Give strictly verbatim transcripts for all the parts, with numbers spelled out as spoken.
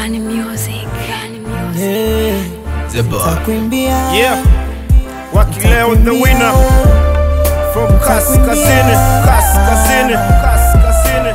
Gani music, Gani music. Yeah. Yeah. Wakileo the winner from Kaskazini, Kaskazini, Kaskazini.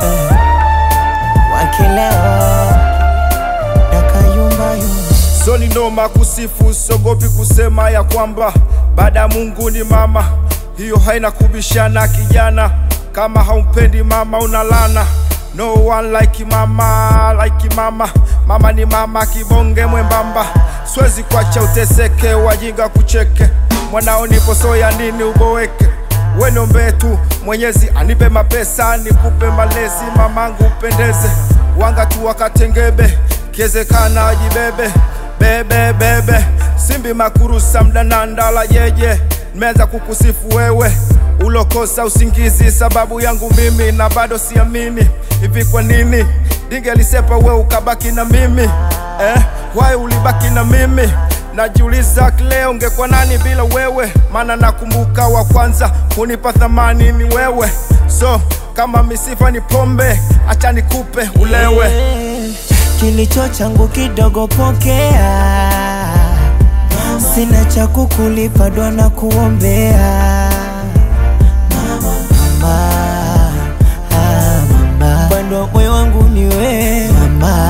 Wakileo Dakayumba yumba. So ni noma kusifu, sogopi kusema ya kwamba baada Mungu ni mama. Hiyo haina kubishana kijana, kama haumpendi mama unalana. No one like mama, like mama. Mama ni mama kibonge mwembamba. Swezi kwacha uteseke, wajinga kucheke. Mwanao nipo soya nini uboeke. Wenombe tu Mwenyezi anipe mapesa, nikupe malezi mamangu upendeze. Wanga tu wakatengebe, kiezekana ajibebe. Bebe bebe, simbi makurusa mdanandala yeje. Nimeza kukusifu wewe, ulokosa usingizi sababu yangu mimi na bado siamini. Hivi kwa nini ningelisepa wewe ukabaki na mimi? Eh, why ulibaki na mimi? Najiuliza leo ungekuwa nani bila wewe? Maana nakumbuka wa kwanza kunipa thamani ni wewe. So kama misifa ni pombe, acha nikupe ulewe. Kilicho changu kidogo pokea, sina cha kukulipa dua na kuombea. Mama, mama, ah, mama, pendo moyo wangu ni wewe mama,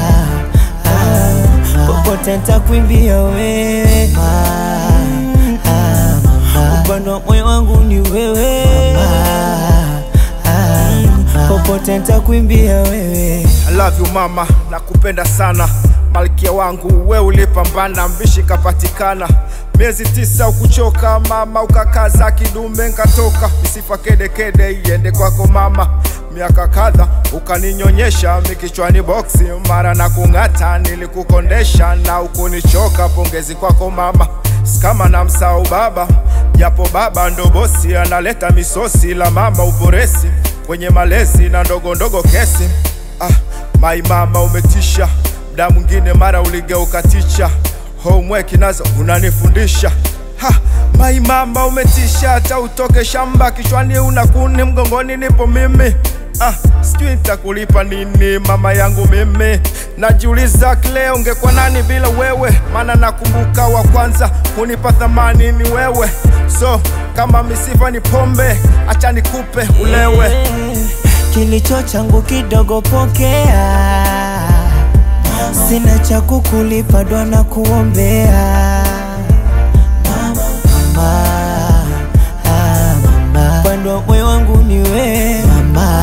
ah, popote nitakuimbia wewe mama, pendo moyo wangu ni wewe mama, ah, popote nitakuimbia wewe. I love you mama, nakupenda sana. Malkia wangu we ulipambana, mbishi kapatikana. Miezi tisa ukuchoka mama, ukakaza kidume nkatoka. Misifa kede kede iende kwako mama. Miaka kadha ukaninyonyesha, mikichwani boxi mara na kungata. Nilikukondesha na ukunichoka, pongezi kwako mama. Skama na msao baba, japo baba ndo bosi. Analeta misosi la mama uboresi, kwenye malezi na ndogo ndogo kesi. Ah, my mama umetisha. Mda mwingine mara uligeuka ticha, homework nazo unanifundisha. Ha, my mama umetisha. Hata utoke shamba kichwani unakuni, mgongoni nipo mimi. Ah, sijui nitakulipa nini mama yangu mimi. Najiuliza leo ungekuwa nani bila wewe? Maana nakumbuka wa kwanza kunipa thamani ni wewe. So kama misifa ni pombe, acha nikupe ulewe. Kilicho changu kidogo pokea, sina cha kukulipa dua na kuombea. Mama, mama, ah, mama, pendo moyo wangu ni wewe mama,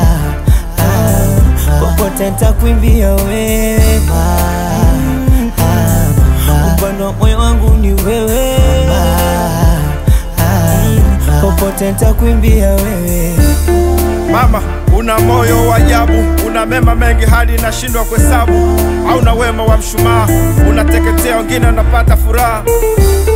ah, popote nitakuimbia wewe mama, pendo moyo wangu ni wewe mama, ah, popote nitakuimbia wewe. Mama, una moyo wa ajabu, una mema mengi hadi nashindwa kuhesabu. Hauna wema wa mshumaa, unateketea wengine wanapata furaha.